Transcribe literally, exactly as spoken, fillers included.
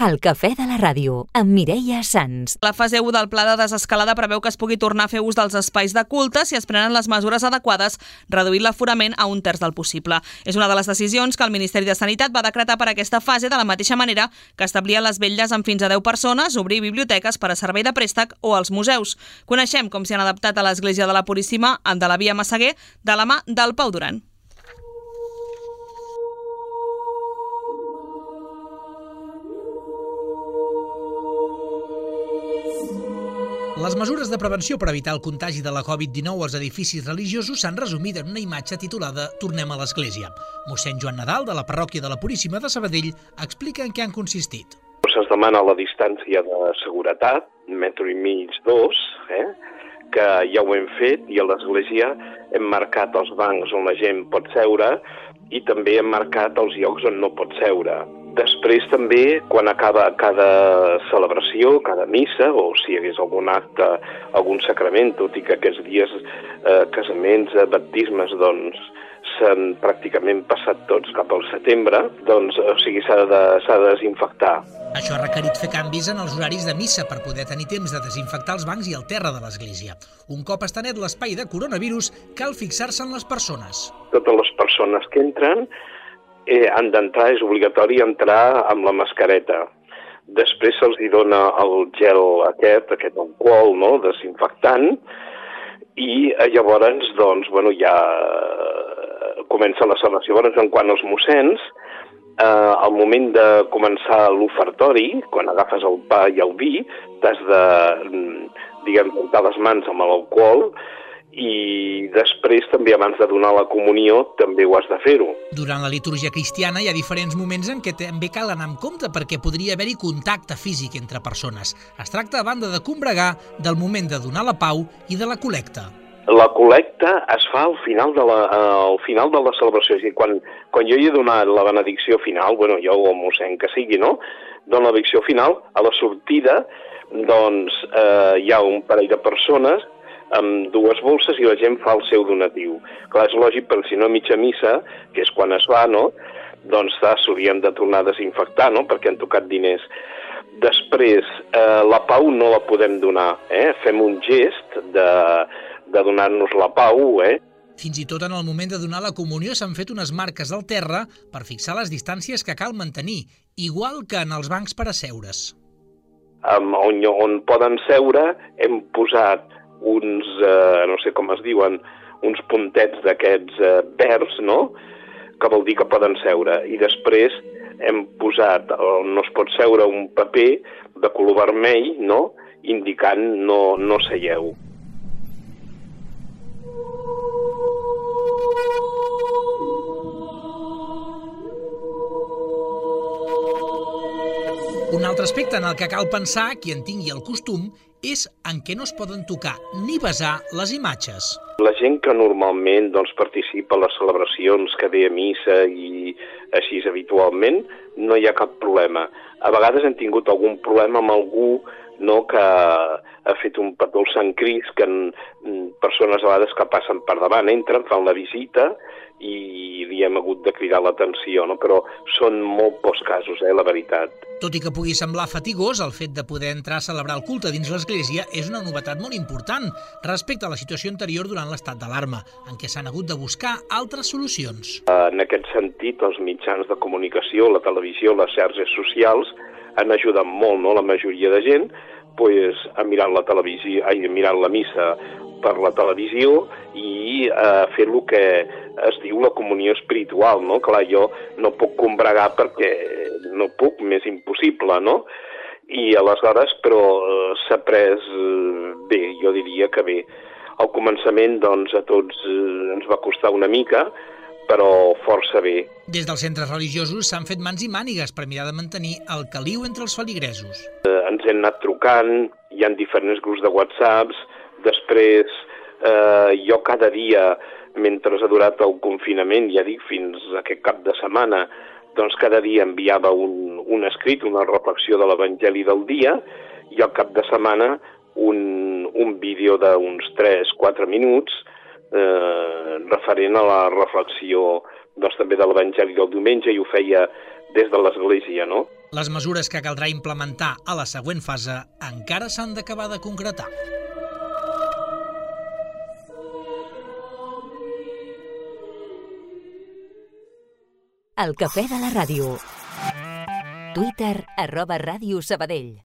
El cafè de la ràdio, amb Mireia Sans. La fase u del pla de desescalada preveu que es pugui tornar a fer ús dels espais de culte si es prenen les mesures adequades, reduint l'aforament a un terç del possible. És una de les decisions que el Ministeri de Sanitat va decretar per aquesta fase, de la mateixa manera que establia les vetlles amb fins a deu persones, obrir biblioteques per a servei de préstec o els museus. Coneixem com s'hi han adaptat a l'Església de la Puríssima de la Via Massaguer de la mà del Pau Duran. Les mesures de prevenció per evitar el contagi de la covid dinou als edificis religiosos s'han resumit en una imatge titulada «Tornem a l'església». Mossèn Joan Nadal, de la parròquia de la Puríssima de Sabadell, explica en què han consistit. Es demana la distància de seguretat, metro i mig, dos, eh? que ja ho hem fet, i a l'església hem marcat els bancs on la gent pot seure i també hem marcat els llocs on no pot seure. Després també, quan acaba cada celebració, cada missa, o si hi hagués algun acte, algun sacrament, tot i que aquests dies eh, casaments, eh, baptismes, doncs, s'han pràcticament passat tots cap al setembre, doncs, o sigui, s'ha de, s'ha de desinfectar. Això ha requerit fer canvis en els horaris de missa per poder tenir temps de desinfectar els bancs i el terra de l'església. Un cop està net l'espai de coronavirus, cal fixar-se en les persones. Totes les persones que entren Eh, han d'entrar, és obligatori entrar amb la mascareta. Després se'ls dona el gel aquest, aquest alcohol, no?, desinfectant, i eh, llavors, doncs, bueno, ja comença la celebració. Llavors, en quant als mossens, eh, al moment de començar l'ofertori, quan agafes el pa i el vi, t'has de, diguem, rentar les mans amb l'alcohol, i després també abans de donar la comunió també ho has de fer-ho. Durant la litúrgia cristiana hi ha diferents moments en què també cal anar amb compte perquè podria haver-hi contacte físic entre persones. Es tracta, a banda de combregar, del moment de donar la pau i de la col·lecta. La col·lecta es fa al final de la, al final de la celebració. És a dir, quan, quan jo hi he donat la benedicció final, bueno, jo o el mossèn que sigui, no?, dono la benedicció final, a la sortida, doncs, eh, hi ha un parell de persones amb dues bolses i la gent fa el seu donatiu. Clar, és lògic, perquè si no a mitja missa, que és quan es va, no?, doncs s'haurien de tornar a desinfectar, no?, perquè han tocat diners. Després, eh, la pau no la podem donar, eh? Fem un gest de, de donar-nos la pau, eh? Fins i tot en el moment de donar la comunió s'han fet unes marques al terra per fixar les distàncies que cal mantenir, igual que en els bancs per asseure's. Um, on, on poden seure hem posat uns, eh, no sé com es diuen, uns puntets d'aquests eh, verds, no?, que vol dir que poden seure. I després hem posat, on no es pot seure, un paper de color vermell, no?, indicant no, no seieu. Un altre aspecte en el que cal pensar, qui en tingui el costum, és en què no es poden tocar ni besar les imatges. La gent que normalment doncs, participa a les celebracions, que ve a missa i així habitualment, no hi ha cap problema. A vegades hem tingut algun problema amb algú, no, que ha fet un petó al Sant Crist, que en, persones a vegades que passen per davant, entren, fan la visita i li hem hagut de cridar l'atenció, no? Però són molt pocs casos, eh, la veritat. Tot i que pugui semblar fatigós, el fet de poder entrar a celebrar el culte dins l'església és una novetat molt important respecte a la situació anterior durant l'estat d'alarma, en què s'han hagut de buscar altres solucions. En aquest sentit, els mitjans de comunicació, la televisió, les xarxes socials han ajudat molt, no?, la majoria de gent pues, a mirar la televisió, a mirar la missa per la televisió i a fer el que es diu la comunió espiritual, no? Clar, jo no puc combregar perquè no puc, m'és impossible, no? I aleshores, però s'ha pres bé, jo diria que bé. Al començament, doncs, a tots ens va costar una mica, però força bé. Des dels centres religiosos s'han fet mans i mànigues per mirar de mantenir el caliu entre els feligresos. Eh, ens hem anat trucant, hi ha diferents grups de whatsapps, després eh, jo cada dia, mentre ha durat el confinament, ja dic, fins a aquest cap de setmana, doncs cada dia enviava un, un escrit, una reflexió de l'Evangeli del dia, i al cap de setmana un, un vídeo d'uns tres quatre minuts eh, referent a la reflexió doncs, també de l'Evangeli del diumenge, i ho feia des de l'Església, no? Les mesures que caldrà implementar a la següent fase encara s'han d'acabar de concretar. El cafè de la ràdio. Twitter, arroba Ràdio Sabadell.